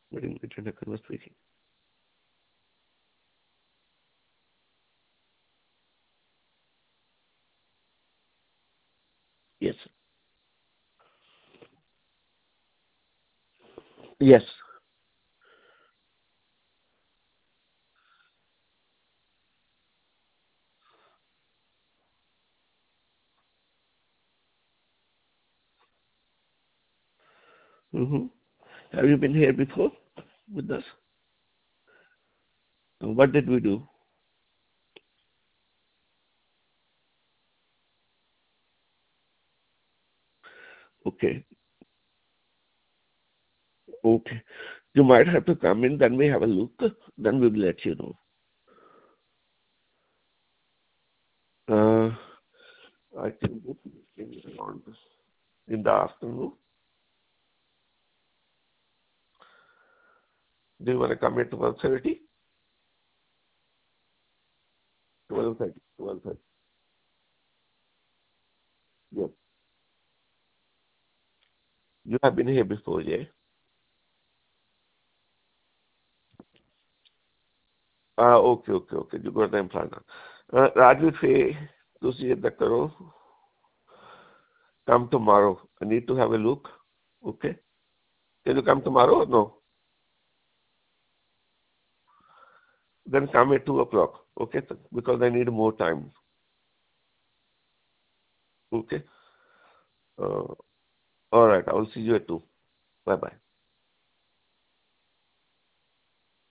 but in internet I was speaking. Yes. Yes. Mm-hmm. Have you been here before with us? What did we do? Okay. Okay. You might have to come in, then we have a look, then we will let you know. Uh, I think this is around in the afternoon. Do you want to come at 12:30? 12:30. 12:30. Yes. You have been here before, yeah? Okay, okay, okay. You got the implant. Raju say, ਤੁਸੀਂ ਏਦਾਂ ਕਰੋ, come tomorrow. I need to have a look. Okay? Can you come tomorrow or no? Then come at 2 o'clock. Okay? Because I need more time. Okay? Uh, all right. I will see you at 2. Bye-bye.